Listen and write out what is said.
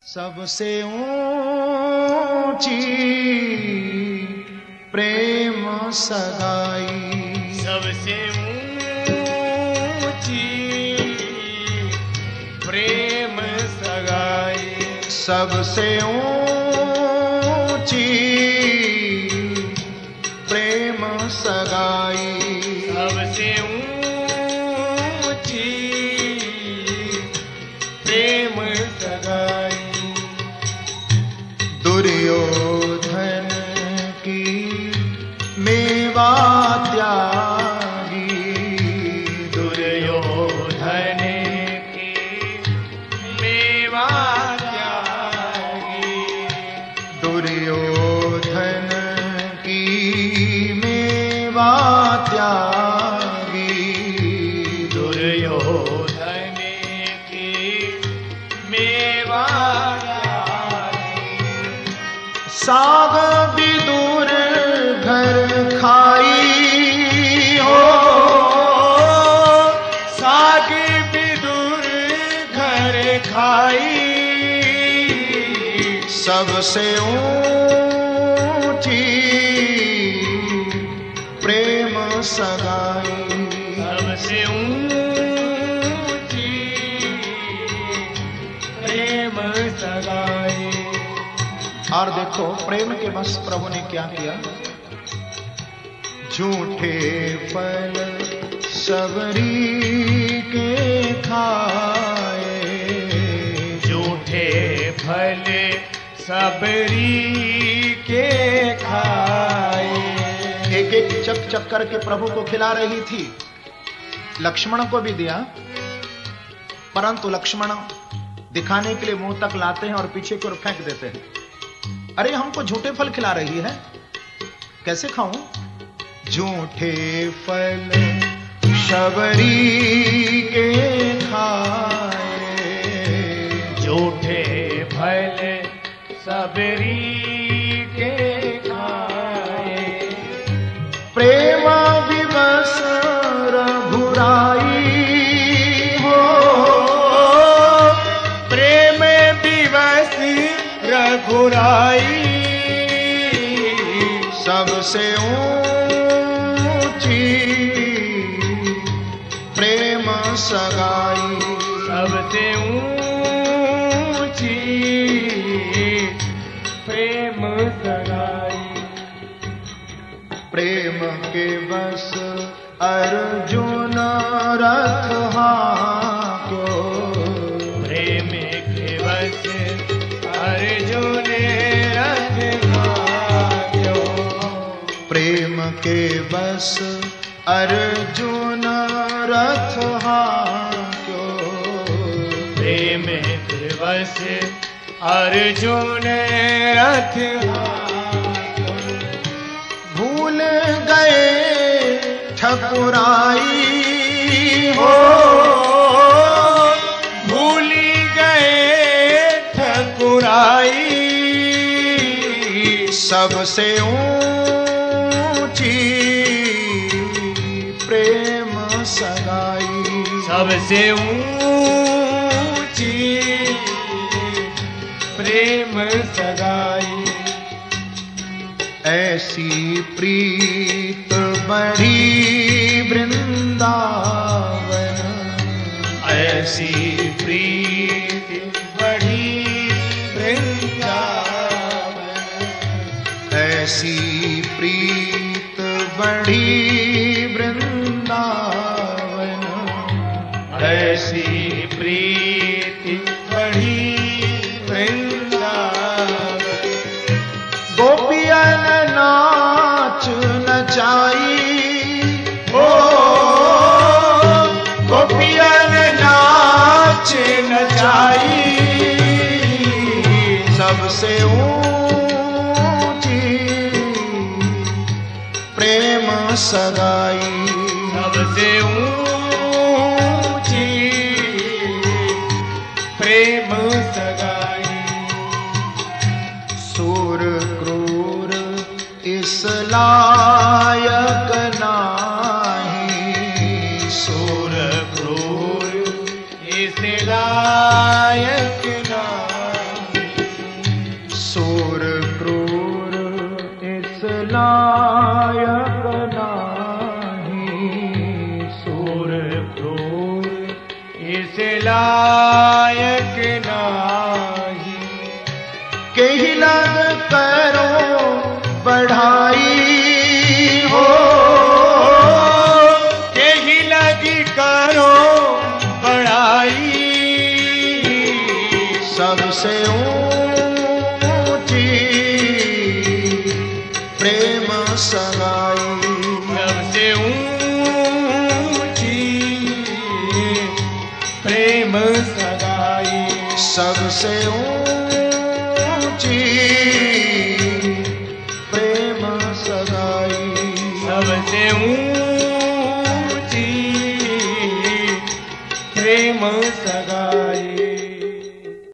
सबसे ऊंची प्रेम सगाई, सबसे ऊंची प्रेम सगाई, सबसे ऊंची प्रेम सगाई, सबसे ऊंची प्रेम सगाई। दुर्योधन की मेवा त्यागी, दुर्योधन की मेवा त्यागी, दुर्योधन की मेवा त्यागी, दुर्योधन की मेवा साग विदुर घर खाई हो, साग विदुर घर खाई, सबसे ऊंची प्रेम सगाई, सबसे ऊंची प्रेम सगाई। और देखो प्रेम के बस प्रभु ने क्या किया, झूठे फल सबरी के खाए, झूठे फल सबरी के खाए, एक एक चक चक करके प्रभु को खिला रही थी। लक्ष्मण को भी दिया, परंतु लक्ष्मण दिखाने के लिए मुंह तक लाते हैं और पीछे की ओर फेंक देते हैं। अरे हमको झूठे फल खिला रही है, कैसे खाऊं? झूठे फल शबरी के खाए, झूठे फल सबरी के खाए, प्रेम विवश रघुराई हो, प्रेम दिवस रघुराई, सबसे ऊंची प्रेम सगाई, सबसे ऊंची प्रेम सगाई। प्रेम के बस अर्जुन रथ हाको, प्रेम के बस अर्जुन रथ हाक्यो, प्रेम के बस अर्जुन रथ हाक्यो, प्रेम के बस अर्जुन रथ हाक्यो, भूल गए ठकुराई हो, भूल गए ठकुराई, सबसे ऊंची प्रेम सगाई, सबसे ऊंची प्रेम सगाई। ऐसी प्रीत बढ़ी वृंदावन, ऐसी प्रीत बढ़ी वृंदावन, ऐसी प्रीत बढ़ी वृंदावन, ऐसी प्रीत बढ़ी वृंदावन, गोपियन नाच नचाई ओ गोपियन नाच नचाई, सबसे ऊंची प्रेम सगाई, सबसे ऊंची प्रेम सगाई। सूर क्रूर इस लायक नाही, सूर क्रूर इस लायक नाही, लायक नाही सूर क्रूर इस लायक नाही। के ही लग करो बढ़ाई हो, के ही लगी करो बढ़ाई। सबसे ऊंची प्रेम सगाई, सबसे ऊंची प्रेम सगाई। सबसे ऊंची